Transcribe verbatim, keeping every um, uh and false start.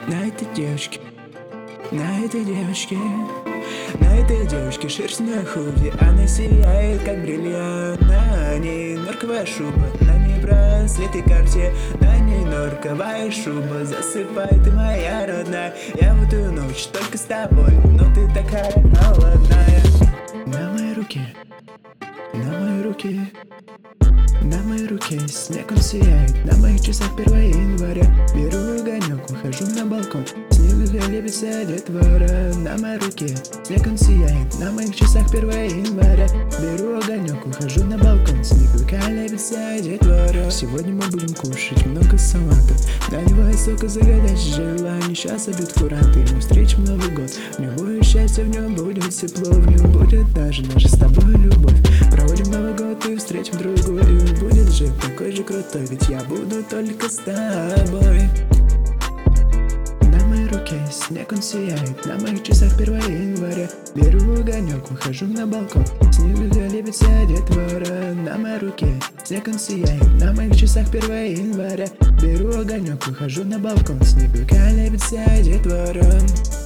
На этой девочке, на этой девочке, на этой девочке шерстяной худи. Она сияет, как бриллиант. На ней норковая шуба, на ней браслет и карте. На ней норковая шуба, засыпай, ты моя родная. Я в эту ночь только с тобой, но ты такая холодная. На моей руке, на моей руке, на моей руке снег, он сияет. На моих часах первое января. Беру огонек, выхожу на балкон. Снег лепится детвора. На моей руке снег, он сияет. На моих часах первое января. Беру огонек, выхожу на балкон. Снег лепится детвора. Сегодня мы будем кушать много салата. Наливай сока, загадать желание. Сейчас обед куранты, мы встретим Новый год. В нем будет счастье, в нем будет тепло. В нем будет даже, даже с тобой любовь. Проводим Новый год и встретим другую. И он будет жив такой же крутой, ведь я буду только с тобой. На моей руке снег, он сияет. На моих часах первое января. Беру огонек, выхожу на балкон. Снег лепится детвора. На моей руке снег, он сияет. На моих часах первое января. Беру огонек, выхожу на балкон. Снег лепится детвора.